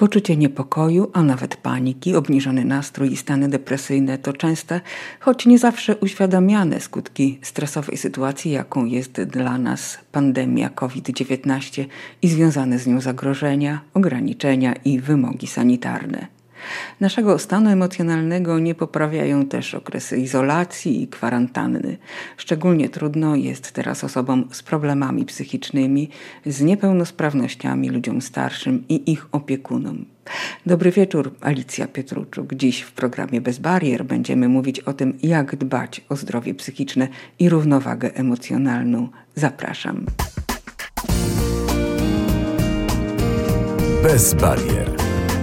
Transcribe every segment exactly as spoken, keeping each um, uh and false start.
Poczucie niepokoju, a nawet paniki, obniżony nastrój i stany depresyjne to częste, choć nie zawsze uświadamiane skutki stresowej sytuacji, jaką jest dla nas pandemia COVID dziewiętnaście i związane z nią zagrożenia, ograniczenia i wymogi sanitarne. Naszego stanu emocjonalnego nie poprawiają też okresy izolacji i kwarantanny. Szczególnie trudno jest teraz osobom z problemami psychicznymi, z niepełnosprawnościami, ludziom starszym i ich opiekunom. Dobry wieczór, Alicja Pietruczuk. Dziś w programie Bez Barier będziemy mówić o tym, jak dbać o zdrowie psychiczne i równowagę emocjonalną. Zapraszam. Bez Barier.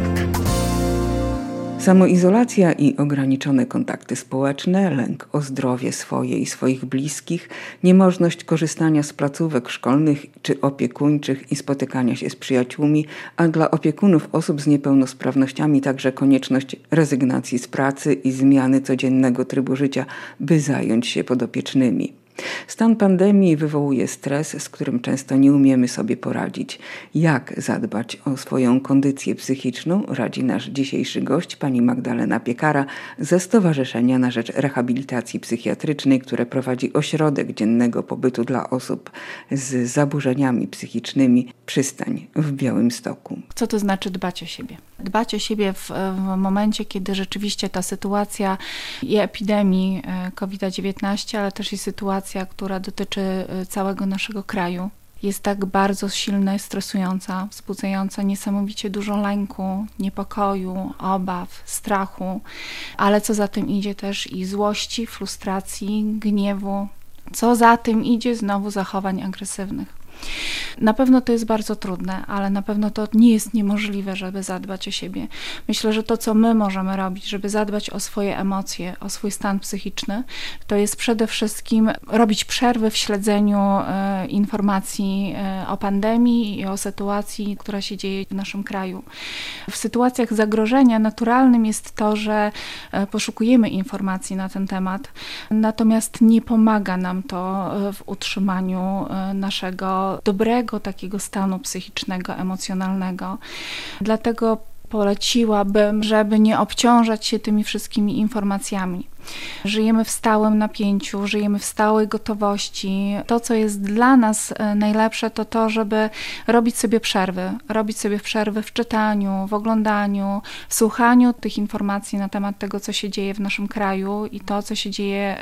Samoizolacja i ograniczone kontakty społeczne, lęk o zdrowie swoje i swoich bliskich, niemożność korzystania z placówek szkolnych czy opiekuńczych i spotykania się z przyjaciółmi, a dla opiekunów osób z niepełnosprawnościami także konieczność rezygnacji z pracy i zmiany codziennego trybu życia, by zająć się podopiecznymi. Stan pandemii wywołuje stres, z którym często nie umiemy sobie poradzić. Jak zadbać o swoją kondycję psychiczną, radzi nasz dzisiejszy gość, pani Magdalena Piekara ze Stowarzyszenia na Rzecz Rehabilitacji Psychiatrycznej, które prowadzi ośrodek dziennego pobytu dla osób z zaburzeniami psychicznymi Przystań w Białymstoku. Co to znaczy dbać o siebie? Dbać o siebie w, w momencie, kiedy rzeczywiście ta sytuacja i epidemii COVID dziewiętnaście, ale też i sytuacja, która dotyczy całego naszego kraju, jest tak bardzo silna i stresująca, wzbudzająca niesamowicie dużo lęku, niepokoju, obaw, strachu, ale co za tym idzie też i złości, frustracji, gniewu, co za tym idzie znowu zachowań agresywnych. Na pewno to jest bardzo trudne, ale na pewno to nie jest niemożliwe, żeby zadbać o siebie. Myślę, że to, co my możemy robić, żeby zadbać o swoje emocje, o swój stan psychiczny, to jest przede wszystkim robić przerwy w śledzeniu e, informacji e, o pandemii i o sytuacji, która się dzieje w naszym kraju. W sytuacjach zagrożenia naturalnym jest to, że e, poszukujemy informacji na ten temat, natomiast nie pomaga nam to e, w utrzymaniu e, naszego dobrego takiego stanu psychicznego, emocjonalnego. Dlatego poleciłabym, żeby nie obciążać się tymi wszystkimi informacjami. Żyjemy w stałym napięciu, żyjemy w stałej gotowości. To, co jest dla nas najlepsze, to to, żeby robić sobie przerwy. Robić sobie przerwy w czytaniu, w oglądaniu, w słuchaniu tych informacji na temat tego, co się dzieje w naszym kraju i to, co się dzieje,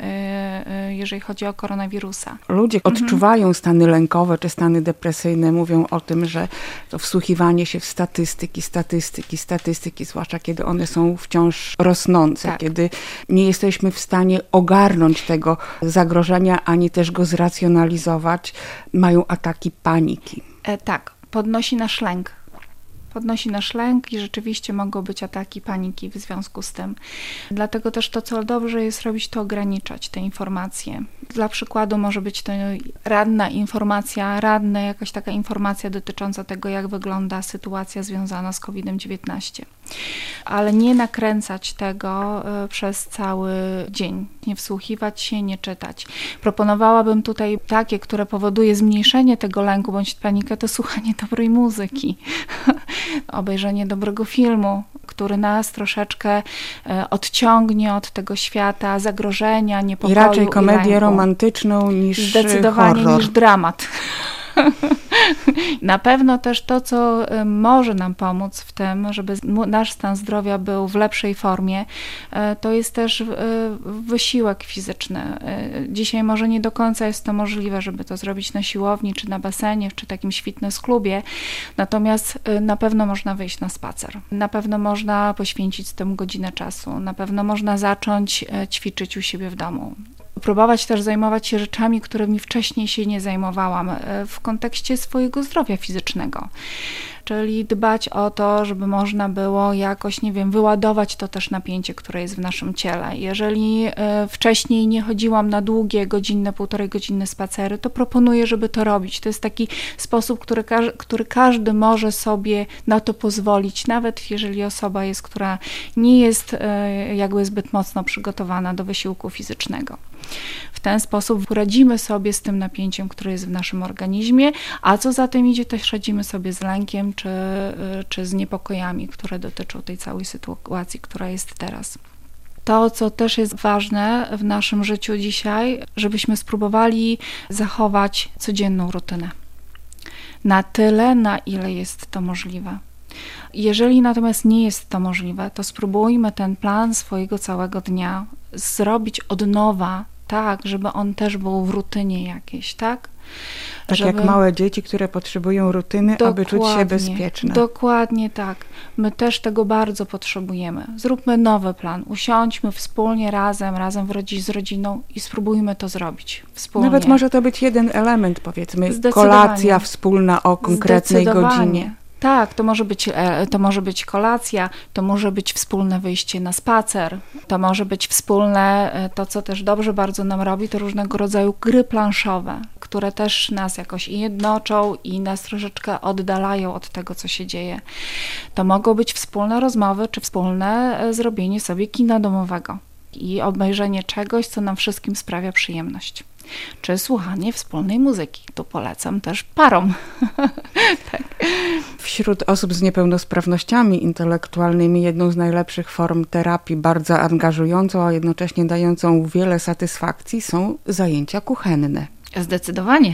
jeżeli chodzi o koronawirusa. Ludzie mhm. odczuwają stany lękowe czy stany depresyjne, mówią o tym, że to wsłuchiwanie się w statystyki, statystyki, statystyki, zwłaszcza kiedy one są wciąż rosnące, tak. kiedy nie jesteśmy w stanie ogarnąć tego zagrożenia, ani też go zracjonalizować, mają ataki paniki. E, tak, podnosi nasz lęk. Podnosi nasz lęk i rzeczywiście mogą być ataki paniki w związku z tym. Dlatego też to, co dobrze jest robić, to ograniczać te informacje. Dla przykładu może być to radna informacja, radna jakaś taka informacja dotycząca tego, jak wygląda sytuacja związana z COVID dziewiętnaście. Ale nie nakręcać tego przez cały dzień. Nie wsłuchiwać się, nie czytać. Proponowałabym tutaj takie, które powoduje zmniejszenie tego lęku bądź panikę, to słuchanie dobrej muzyki. Obejrzenie dobrego filmu, który nas troszeczkę odciągnie od tego świata zagrożenia, niepokoju i raczej komedię romantyczną niż zdecydowanie horror. niż dramat. Na pewno też to, co może nam pomóc w tym, żeby nasz stan zdrowia był w lepszej formie, to jest też wysiłek fizyczny. Dzisiaj może nie do końca jest to możliwe, żeby to zrobić na siłowni, czy na basenie, czy takim fitness klubie, natomiast na pewno można wyjść na spacer. Na pewno można poświęcić temu godzinę czasu. Na pewno można zacząć ćwiczyć u siebie w domu. Próbować też zajmować się rzeczami, którymi wcześniej się nie zajmowałam w kontekście swojego zdrowia fizycznego. Czyli dbać o to, żeby można było jakoś, nie wiem, wyładować to też napięcie, które jest w naszym ciele. Jeżeli wcześniej nie chodziłam na długie, godzinne, półtorej godziny spacery, to proponuję, żeby to robić. To jest taki sposób, który, który każdy może sobie na to pozwolić, nawet jeżeli osoba jest, która nie jest jakby zbyt mocno przygotowana do wysiłku fizycznego. W ten sposób radzimy sobie z tym napięciem, które jest w naszym organizmie, a co za tym idzie, też radzimy sobie z lękiem, lękiem czy, czy z niepokojami, które dotyczą tej całej sytuacji, która jest teraz. To, co też jest ważne w naszym życiu dzisiaj, żebyśmy spróbowali zachować codzienną rutynę. Na tyle, na ile jest to możliwe. Jeżeli natomiast nie jest to możliwe, to spróbujmy ten plan swojego całego dnia zrobić od nowa, tak, żeby on też był w rutynie jakiejś, tak? Tak żeby... jak małe dzieci, które potrzebują rutyny, dokładnie, aby czuć się bezpieczne. Dokładnie tak. My też tego bardzo potrzebujemy. Zróbmy nowy plan. Usiądźmy wspólnie, razem, razem w rodzi- z rodziną i spróbujmy to zrobić wspólnie. Nawet może to być jeden element, powiedzmy, kolacja wspólna o konkretnej godzinie. Tak, to może być, to może być kolacja, to może być wspólne wyjście na spacer, to może być wspólne, to co też dobrze bardzo nam robi, to różnego rodzaju gry planszowe, które też nas jakoś i jednoczą i nas troszeczkę oddalają od tego, co się dzieje. To mogą być wspólne rozmowy, czy wspólne zrobienie sobie kina domowego i obejrzenie czegoś, co nam wszystkim sprawia przyjemność. Czy słuchanie wspólnej muzyki. Tu polecam też parom. Tak. Wśród osób z niepełnosprawnościami intelektualnymi jedną z najlepszych form terapii, bardzo angażującą, a jednocześnie dającą wiele satysfakcji, są zajęcia kuchenne. Zdecydowanie.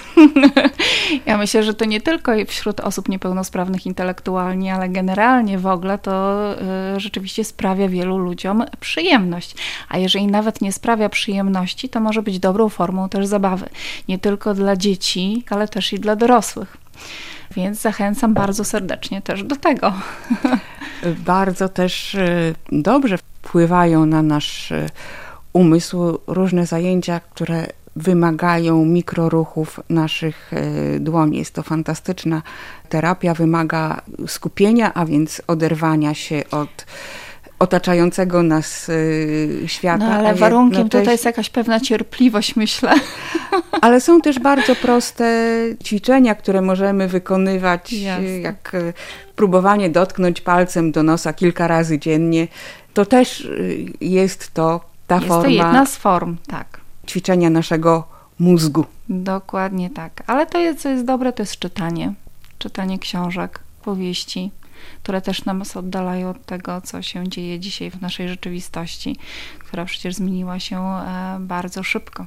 Ja myślę, że to nie tylko wśród osób niepełnosprawnych intelektualnie, ale generalnie w ogóle to y, rzeczywiście sprawia wielu ludziom przyjemność. A jeżeli nawet nie sprawia przyjemności, to może być dobrą formą też zabawy. Nie tylko dla dzieci, ale też i dla dorosłych. Więc zachęcam bardzo serdecznie też do tego. Bardzo też y, dobrze wpływają na nasz y, umysł różne zajęcia, które wymagają mikroruchów naszych dłoni. Jest to fantastyczna terapia, wymaga skupienia, a więc oderwania się od otaczającego nas świata. No ale warunkiem tutaj jest jakaś pewna cierpliwość, myślę. Ale są też bardzo proste ćwiczenia, które możemy wykonywać, Jasne. jak próbowanie dotknąć palcem do nosa kilka razy dziennie. To też jest to ta jest forma. Jest to jedna z form, tak. Ćwiczenia naszego mózgu. Dokładnie tak. Ale to, jest, co jest dobre, to jest czytanie. Czytanie książek, powieści, które też nas oddalają od tego, co się dzieje dzisiaj w naszej rzeczywistości, która przecież zmieniła się bardzo szybko.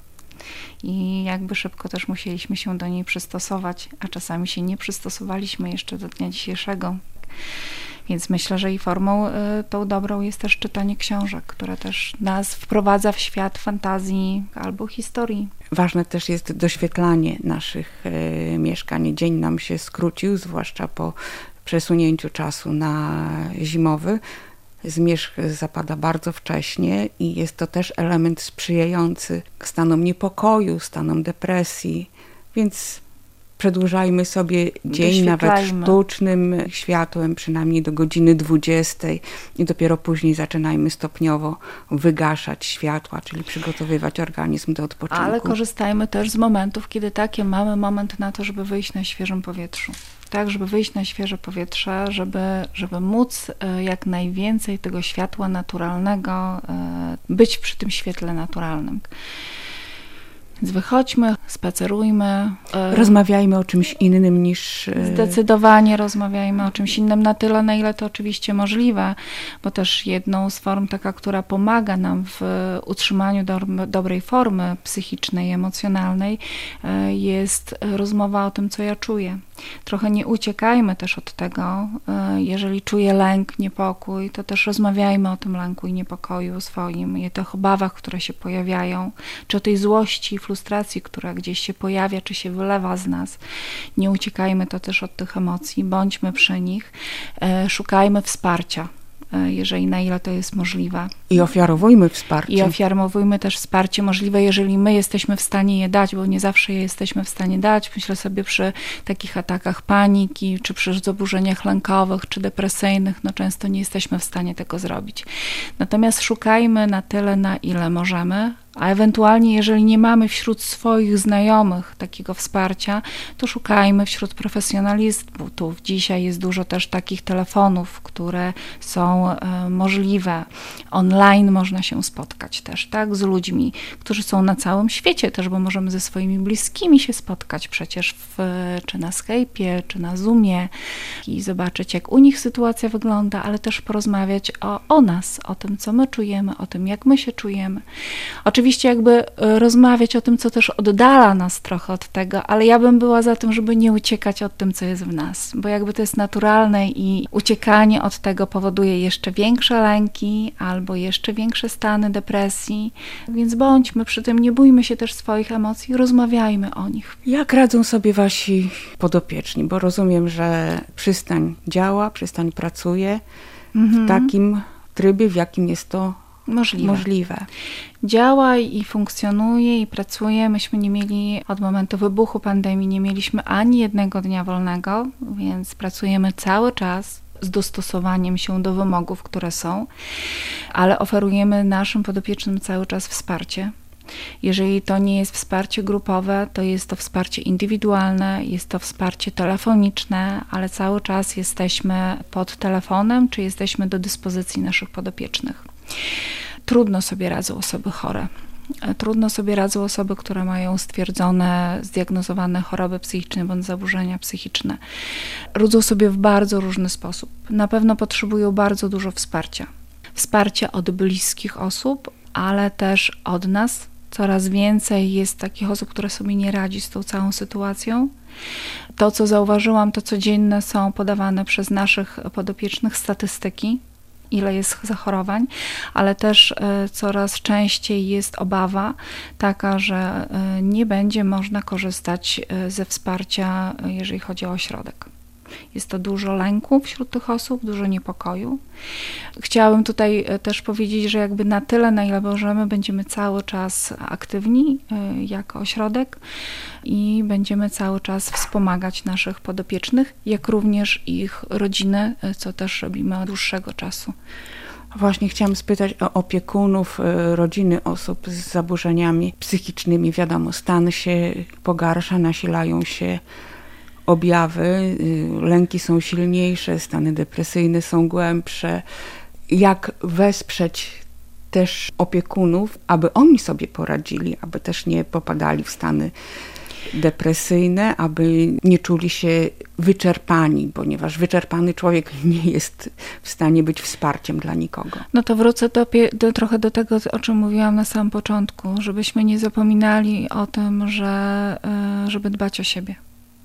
I jakby szybko też musieliśmy się do niej przystosować, a czasami się nie przystosowaliśmy jeszcze do dnia dzisiejszego. Więc myślę, że i formą y, tą dobrą jest też czytanie książek, które też nas wprowadza w świat fantazji albo historii. Ważne też jest doświetlanie naszych y, mieszkań. Dzień nam się skrócił, zwłaszcza po przesunięciu czasu na zimowy. Zmierzch zapada bardzo wcześnie i jest to też element sprzyjający stanom niepokoju, stanom depresji, więc przedłużajmy sobie dzień nawet sztucznym światłem, przynajmniej do godziny dwudziestej i dopiero później zaczynajmy stopniowo wygaszać światła, czyli przygotowywać organizm do odpoczynku. Ale korzystajmy też z momentów, kiedy takie mamy moment na to, żeby wyjść na świeżym powietrzu. Tak, żeby wyjść na świeże powietrze, żeby, żeby móc jak najwięcej tego światła naturalnego, być przy tym świetle naturalnym. Więc wychodźmy, spacerujmy. Rozmawiajmy o czymś innym niż... Zdecydowanie rozmawiajmy o czymś innym na tyle, na ile to oczywiście możliwe, bo też jedną z form taka, która pomaga nam w utrzymaniu do, dobrej formy psychicznej, emocjonalnej, jest rozmowa o tym, co ja czuję. Trochę nie uciekajmy też od tego. Jeżeli czuję lęk, niepokój, to też rozmawiajmy o tym lęku i niepokoju swoim i o tych obawach, które się pojawiają, czy o tej złości, frustracji, która gdzieś się pojawia, czy się wylewa z nas. Nie uciekajmy to też od tych emocji, bądźmy przy nich, szukajmy wsparcia, jeżeli na ile to jest możliwe. I ofiarowujmy wsparcie. I ofiarowujmy też wsparcie możliwe, jeżeli my jesteśmy w stanie je dać, bo nie zawsze je jesteśmy w stanie dać. Myślę sobie przy takich atakach paniki, czy przy zaburzeniach lękowych, czy depresyjnych, no często nie jesteśmy w stanie tego zrobić. Natomiast szukajmy na tyle, na ile możemy, A ewentualnie, jeżeli nie mamy wśród swoich znajomych takiego wsparcia, to szukajmy wśród profesjonalistów. Dzisiaj jest dużo też takich telefonów, które są e, możliwe. Online można się spotkać też, tak, z ludźmi, którzy są na całym świecie też, bo możemy ze swoimi bliskimi się spotkać przecież w, czy na Skype'ie, czy na Zoomie i zobaczyć, jak u nich sytuacja wygląda, ale też porozmawiać o, o nas, o tym, co my czujemy, o tym, jak my się czujemy. Oczywiście Oczywiście jakby rozmawiać o tym, co też oddala nas trochę od tego, ale ja bym była za tym, żeby nie uciekać od tym, co jest w nas, bo jakby to jest naturalne i uciekanie od tego powoduje jeszcze większe lęki albo jeszcze większe stany depresji, więc bądźmy przy tym, nie bójmy się też swoich emocji, rozmawiajmy o nich. Jak radzą sobie wasi podopieczni? Bo rozumiem, że przystań działa, przystań pracuje mhm. w takim trybie, w jakim jest to Możliwe. Możliwe. Działa i funkcjonuje i pracuje. Myśmy nie mieli od momentu wybuchu pandemii, nie mieliśmy ani jednego dnia wolnego, więc pracujemy cały czas z dostosowaniem się do wymogów, które są, ale oferujemy naszym podopiecznym cały czas wsparcie. Jeżeli to nie jest wsparcie grupowe, to jest to wsparcie indywidualne, jest to wsparcie telefoniczne, ale cały czas jesteśmy pod telefonem, czy jesteśmy do dyspozycji naszych podopiecznych. Trudno sobie radzą osoby chore. Trudno sobie radzą osoby, które mają stwierdzone, zdiagnozowane choroby psychiczne bądź zaburzenia psychiczne. Radzą sobie w bardzo różny sposób. Na pewno potrzebują bardzo dużo wsparcia. Wsparcia od bliskich osób, ale też od nas. Coraz więcej jest takich osób, które sobie nie radzi z tą całą sytuacją. To, co zauważyłam, to codzienne są podawane przez naszych podopiecznych statystyki, ile jest zachorowań, ale też coraz częściej jest obawa taka, że nie będzie można korzystać ze wsparcia, jeżeli chodzi o ośrodek. Jest to dużo lęku wśród tych osób, dużo niepokoju. Chciałabym tutaj też powiedzieć, że jakby na tyle, na ile możemy, będziemy cały czas aktywni jako ośrodek i będziemy cały czas wspomagać naszych podopiecznych, jak również ich rodziny, co też robimy od dłuższego czasu. Właśnie chciałam spytać o opiekunów, rodziny osób z zaburzeniami psychicznymi. Wiadomo, stan się pogarsza, nasilają się objawy, lęki są silniejsze, stany depresyjne są głębsze. Jak wesprzeć też opiekunów, aby oni sobie poradzili, aby też nie popadali w stany depresyjne, aby nie czuli się wyczerpani, ponieważ wyczerpany człowiek nie jest w stanie być wsparciem dla nikogo. No to wrócę do, do, trochę do tego, o czym mówiłam na samym początku, żebyśmy nie zapominali o tym, że, żeby dbać o siebie.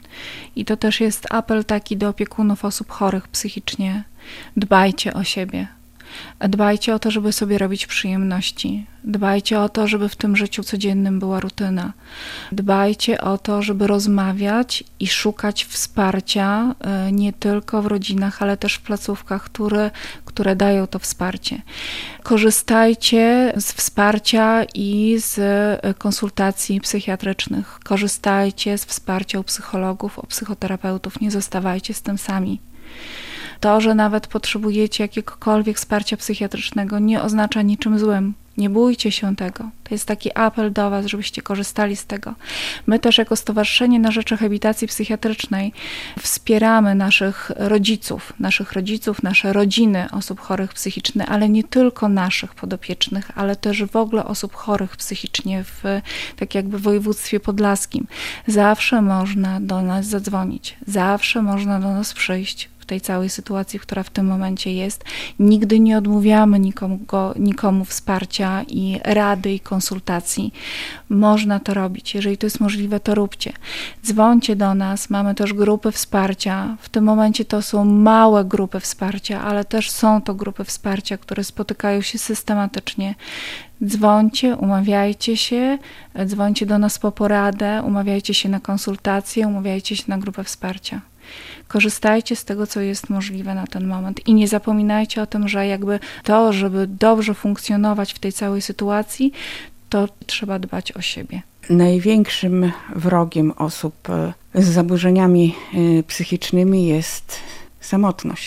I to też jest apel taki do opiekunów osób chorych psychicznie. Dbajcie o siebie. Dbajcie o to, żeby sobie robić przyjemności. Dbajcie o to, żeby w tym życiu codziennym była rutyna. Dbajcie o to, żeby rozmawiać i szukać wsparcia nie tylko w rodzinach, ale też w placówkach, które, które dają to wsparcie. Korzystajcie z wsparcia i z konsultacji psychiatrycznych. Korzystajcie z wsparcia u psychologów, u psychoterapeutów. Nie zostawajcie z tym sami. To, że nawet potrzebujecie jakiegokolwiek wsparcia psychiatrycznego, nie oznacza niczym złym. Nie bójcie się tego. To jest taki apel do was, żebyście korzystali z tego. My też jako Stowarzyszenie na Rzecz Rehabilitacji Psychiatrycznej wspieramy naszych rodziców, naszych rodziców, nasze rodziny osób chorych psychicznie, ale nie tylko naszych podopiecznych, ale też w ogóle osób chorych psychicznie w tak jakby województwie podlaskim. Zawsze można do nas zadzwonić, zawsze można do nas przyjść. Tej całej sytuacji, która w tym momencie jest. Nigdy nie odmawiamy nikomu, go, nikomu wsparcia i rady i konsultacji. Można to robić. Jeżeli to jest możliwe, to róbcie. Dzwońcie do nas. Mamy też grupy wsparcia. W tym momencie to są małe grupy wsparcia, ale też są to grupy wsparcia, które spotykają się systematycznie. Dzwońcie, umawiajcie się, dzwońcie do nas po poradę, umawiajcie się na konsultacje, umawiajcie się na grupę wsparcia. Korzystajcie z tego, co jest możliwe na ten moment i nie zapominajcie o tym, że jakby to, żeby dobrze funkcjonować w tej całej sytuacji, to trzeba dbać o siebie. Największym wrogiem osób z zaburzeniami psychicznymi jest samotność.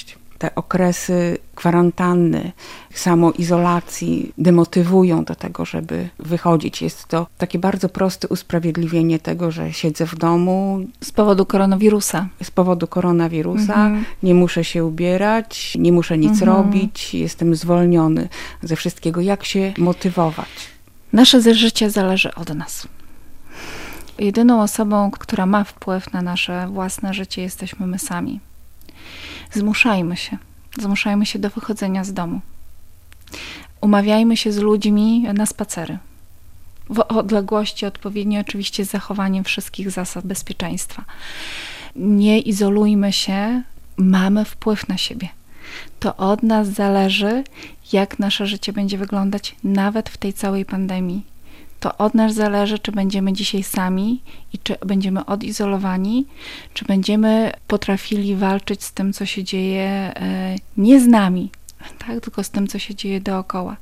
te okresy kwarantanny, samoizolacji demotywują do tego, żeby wychodzić. Jest to takie bardzo proste usprawiedliwienie tego, że siedzę w domu. Z powodu koronawirusa. Z powodu koronawirusa. Mhm. Nie muszę się ubierać, nie muszę nic Mhm. robić, jestem zwolniony ze wszystkiego. Jak się motywować? Nasze życie zależy od nas. Jedyną osobą, która ma wpływ na nasze własne życie, jesteśmy my sami. Zmuszajmy się. Zmuszajmy się do wychodzenia z domu. Umawiajmy się z ludźmi na spacery. W odległości odpowiedniej, oczywiście z zachowaniem wszystkich zasad bezpieczeństwa. Nie izolujmy się, mamy wpływ na siebie. To od nas zależy, jak nasze życie będzie wyglądać nawet w tej całej pandemii. To od nas zależy, czy będziemy dzisiaj sami i czy będziemy odizolowani, czy będziemy potrafili walczyć z tym, co się dzieje nie z nami, tak, tylko z tym, co się dzieje dookoła.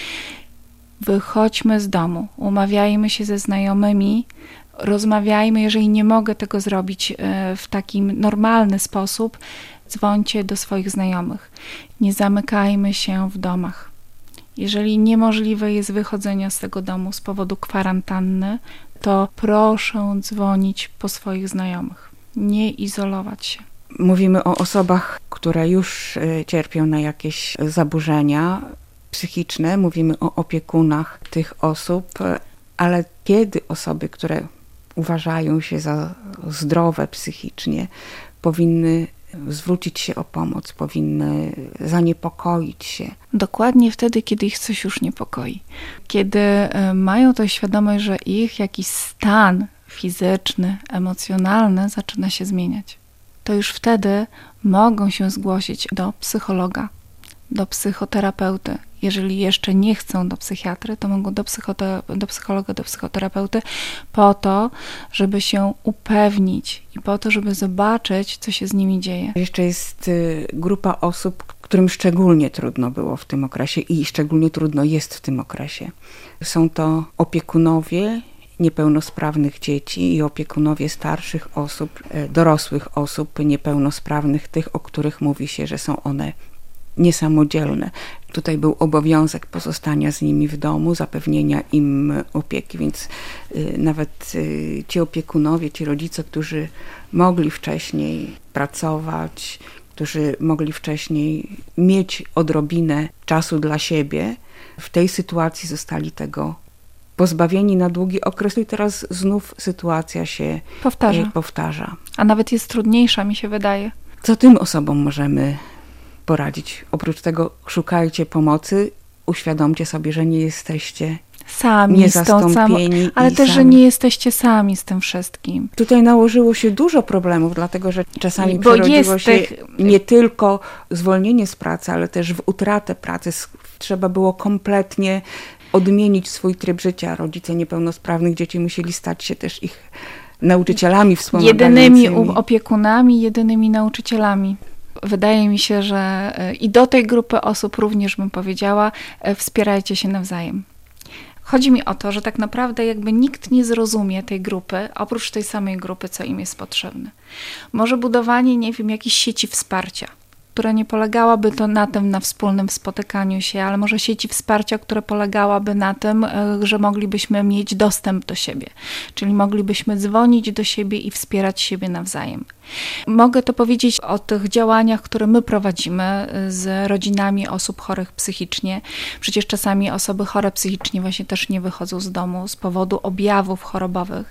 Wychodźmy z domu, umawiajmy się ze znajomymi, rozmawiajmy, jeżeli nie mogę tego zrobić w taki normalny sposób, dzwońcie do swoich znajomych. Nie zamykajmy się w domach. Jeżeli niemożliwe jest wychodzenie z tego domu z powodu kwarantanny, to proszę dzwonić po swoich znajomych. Nie izolować się. Mówimy o osobach, które już cierpią na jakieś zaburzenia psychiczne. Mówimy o opiekunach tych osób, ale kiedy osoby, które uważają się za zdrowe psychicznie, powinny zwrócić się o pomoc, powinny zaniepokoić się. Dokładnie wtedy, kiedy ich coś już niepokoi. Kiedy mają tę świadomość, że ich jakiś stan fizyczny, emocjonalny zaczyna się zmieniać. To już wtedy mogą się zgłosić do psychologa, do psychoterapeuty. Jeżeli jeszcze nie chcą do psychiatry, to mogą do, psychote- do psychologa, do psychoterapeuty po to, żeby się upewnić i po to, żeby zobaczyć, co się z nimi dzieje. Jeszcze jest grupa osób, którym szczególnie trudno było w tym okresie i szczególnie trudno jest w tym okresie. Są to opiekunowie niepełnosprawnych dzieci i opiekunowie starszych osób, dorosłych osób niepełnosprawnych, tych, o których mówi się, że są one niesamodzielne. Tutaj był obowiązek pozostania z nimi w domu, zapewnienia im opieki, więc y, nawet y, ci opiekunowie, ci rodzice, którzy mogli wcześniej pracować, którzy mogli wcześniej mieć odrobinę czasu dla siebie, w tej sytuacji zostali tego pozbawieni na długi okres i teraz znów sytuacja się powtarza. Y, powtarza. A nawet jest trudniejsza, mi się wydaje. Co tym osobom możemy poradzić? Oprócz tego szukajcie pomocy, uświadomcie sobie, że nie jesteście sami z tą samą, ale też, sami. że nie jesteście sami z tym wszystkim. Tutaj nałożyło się dużo problemów, dlatego że czasami Bo przerodziło się tych... nie tylko zwolnienie z pracy, ale też w utratę pracy. Trzeba było kompletnie odmienić swój tryb życia. Rodzice niepełnosprawnych dzieci musieli stać się też ich nauczycielami wspomagającymi. Jedynymi opiekunami, jedynymi nauczycielami. Wydaje mi się, że i do tej grupy osób również bym powiedziała, wspierajcie się nawzajem. Chodzi mi o to, że tak naprawdę jakby nikt nie zrozumie tej grupy, oprócz tej samej grupy, co im jest potrzebne. Może budowanie, nie wiem, jakiejś sieci wsparcia, która nie polegałaby to na tym, na wspólnym spotykaniu się, ale może sieci wsparcia, która polegałaby na tym, że moglibyśmy mieć dostęp do siebie, czyli moglibyśmy dzwonić do siebie i wspierać siebie nawzajem. Mogę to powiedzieć o tych działaniach, które my prowadzimy z rodzinami osób chorych psychicznie. Przecież czasami osoby chore psychicznie właśnie też nie wychodzą z domu z powodu objawów chorobowych.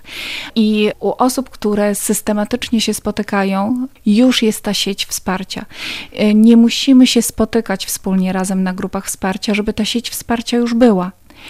I u osób, które systematycznie się spotykają, już jest ta sieć wsparcia. Nie musimy się spotykać wspólnie razem na grupach wsparcia, żeby ta sieć wsparcia już była.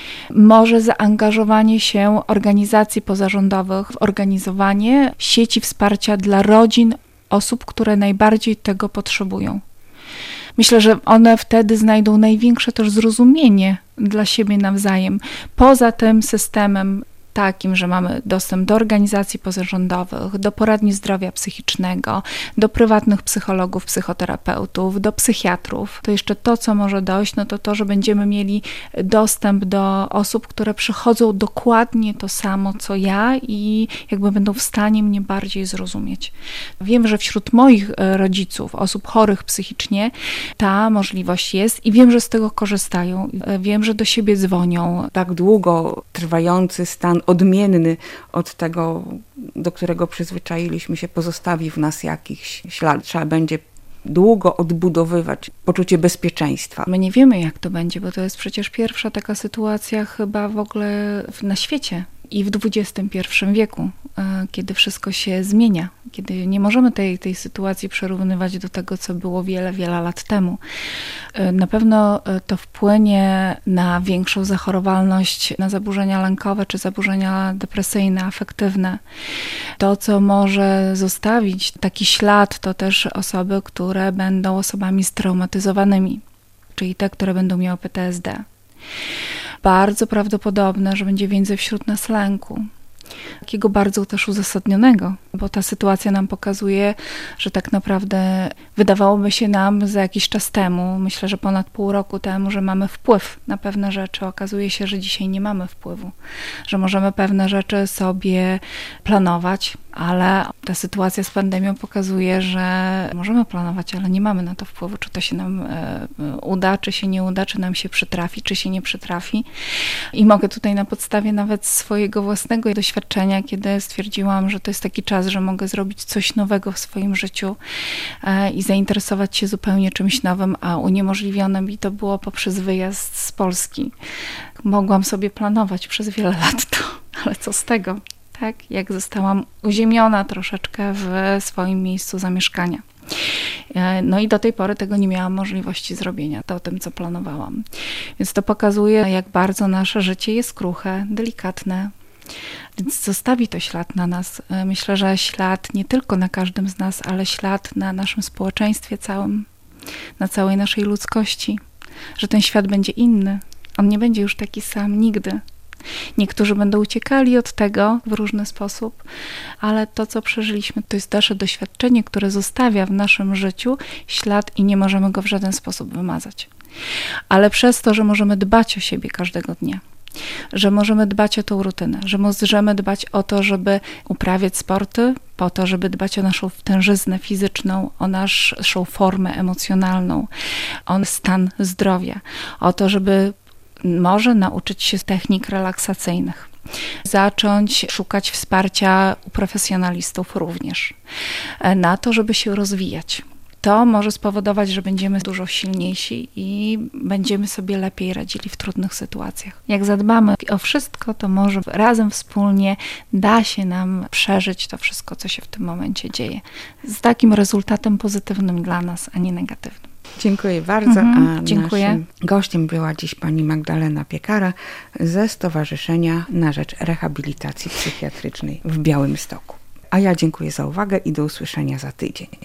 Może zaangażowanie się organizacji pozarządowych w organizowanie sieci wsparcia dla rodzin osób, które najbardziej tego potrzebują. Myślę, że one wtedy znajdą największe też zrozumienie dla siebie nawzajem. Poza tym systemem takim, że mamy dostęp do organizacji pozarządowych, do poradni zdrowia psychicznego, do prywatnych psychologów, psychoterapeutów, do psychiatrów, to jeszcze to, co może dojść, no to to, że będziemy mieli dostęp do osób, które przychodzą dokładnie to samo, co ja i jakby będą w stanie mnie bardziej zrozumieć. Wiem, że wśród moich rodziców, osób chorych psychicznie, ta możliwość jest i wiem, że z tego korzystają. Wiem, że do siebie dzwonią. Tak długo trwający stan odmienny od tego, do którego przyzwyczailiśmy się, pozostawi w nas jakiś ślad. Trzeba będzie długo odbudowywać poczucie bezpieczeństwa. My nie wiemy, jak to będzie, bo to jest przecież pierwsza taka sytuacja chyba w ogóle na świecie i w dwudziestym pierwszym wieku, kiedy wszystko się zmienia, kiedy nie możemy tej, tej sytuacji przyrównywać do tego, co było wiele, wiele lat temu. Na pewno to wpłynie na większą zachorowalność na zaburzenia lękowe czy zaburzenia depresyjne, afektywne. To, co może zostawić taki ślad, to też osoby, które będą osobami straumatyzowanymi, czyli te, które będą miały P T S D. Bardzo prawdopodobne, że będzie więcej wśród nas lęku. Takiego bardzo też uzasadnionego, bo ta sytuacja nam pokazuje, że tak naprawdę wydawałoby się nam za jakiś czas temu, myślę, że ponad pół roku temu, że mamy wpływ na pewne rzeczy. Okazuje się, że dzisiaj nie mamy wpływu, że możemy pewne rzeczy sobie planować, ale ta sytuacja z pandemią pokazuje, że możemy planować, ale nie mamy na to wpływu, czy to się nam uda, czy się nie uda, czy nam się przytrafi, czy się nie przytrafi. I mogę tutaj na podstawie nawet swojego własnego doświadczenia, kiedy stwierdziłam, że to jest taki czas, że mogę zrobić coś nowego w swoim życiu i zainteresować się zupełnie czymś nowym, a uniemożliwione mi to było poprzez wyjazd z Polski. Mogłam sobie planować przez wiele lat to, ale co z tego? Tak, jak zostałam uziemiona troszeczkę w swoim miejscu zamieszkania. No i do tej pory tego nie miałam możliwości zrobienia, to o tym, co planowałam. Więc to pokazuje, jak bardzo nasze życie jest kruche, delikatne, więc zostawi to ślad na nas. Myślę, że ślad nie tylko na każdym z nas, ale ślad na naszym społeczeństwie całym, na całej naszej ludzkości, że ten świat będzie inny. On nie będzie już taki sam nigdy. Niektórzy będą uciekali od tego w różny sposób, ale to, co przeżyliśmy, to jest nasze doświadczenie, które zostawia w naszym życiu ślad i nie możemy go w żaden sposób wymazać. Ale przez to, że możemy dbać o siebie każdego dnia, że możemy dbać o tą rutynę, że możemy dbać o to, żeby uprawiać sporty, po to, żeby dbać o naszą tężyznę fizyczną, o naszą formę emocjonalną, o stan zdrowia, o to, żeby może nauczyć się technik relaksacyjnych, zacząć szukać wsparcia u profesjonalistów również, na to, żeby się rozwijać. To może spowodować, że będziemy dużo silniejsi i będziemy sobie lepiej radzili w trudnych sytuacjach. Jak zadbamy o wszystko, to może razem wspólnie da się nam przeżyć to wszystko, co się w tym momencie dzieje. Z takim rezultatem pozytywnym dla nas, a nie negatywnym. Dziękuję bardzo. Mhm, a dziękuję. Naszym gościem była dziś pani Magdalena Piekara ze Stowarzyszenia na rzecz Rehabilitacji Psychiatrycznej w Białymstoku. A ja dziękuję za uwagę i do usłyszenia za tydzień.